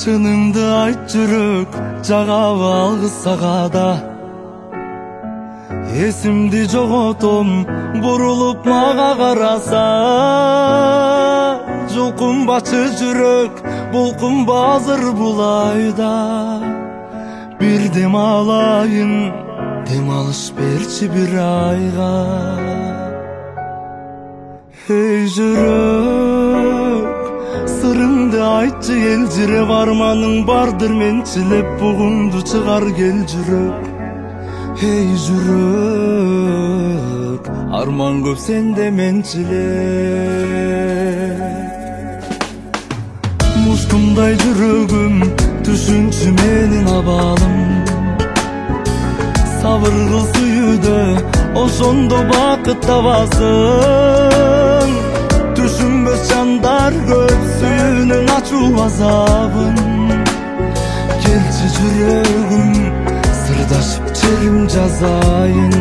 Чыныңды айт жүрөк, жагабы алгыс сага да. Эсимди жоготом, бурулуп мага караса. Жолкунбачы жүрөк, болкунба азыр бул айда. Бир дем алайын, дем алыш берчи бир айга. Эй жүрөк, сырыңды айтчы элжиреп, арманың бардыр менчилеп, бугунду чыгар кел жүрөк. Эй жүрөк, арман көп сенде менчилеп. Муштумдай жүрөгүм, түшүнчү менин абалым. Сабыр кыл сүйүүдө, ошондо бакыт табасың. Түшүнбөс жандар көп, сүйүүнүн ачуу азабын. Келчи жүрөгүм, сырдашып черим жазайын.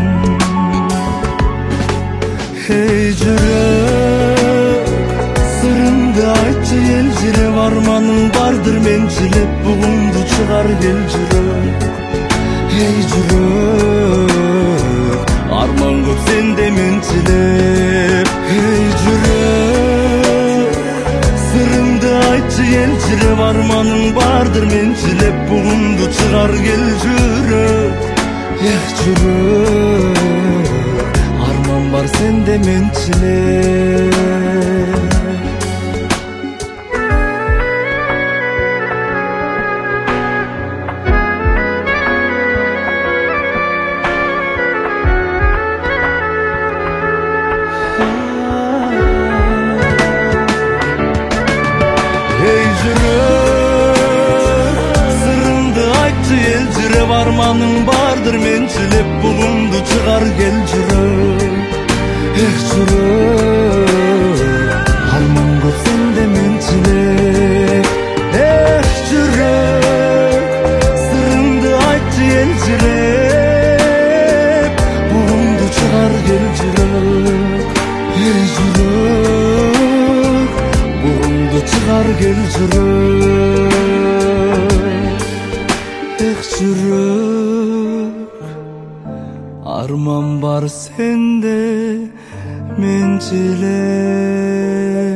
Эй жүрөк, сырыңды айтчы элжиреп, арманың бардыр менчилеп, бугунду чыгар кел жүрөк. Эй жүрөк, арман көп сенде менчилеп. Эй жүрөк, сырыңды айтчы элжиреп, арманың бардыр менчилеп, бугунду чыгар кел жүрөк. Эх жүрөк, арман бар сенде менчилеп. Арманың бардыр менчилеп, бугунду чыгар кел жүрөк. Эх жүрөк, арман көп сенде менчилеп. Эх жүрөк, сырыңды айтчы элжиреп, бугунду чыгар кел жүрөк. Эй жүрөк, бугунду чыгар кел жүрөк. Эх жүрөк, арман бар сенде менчилеп.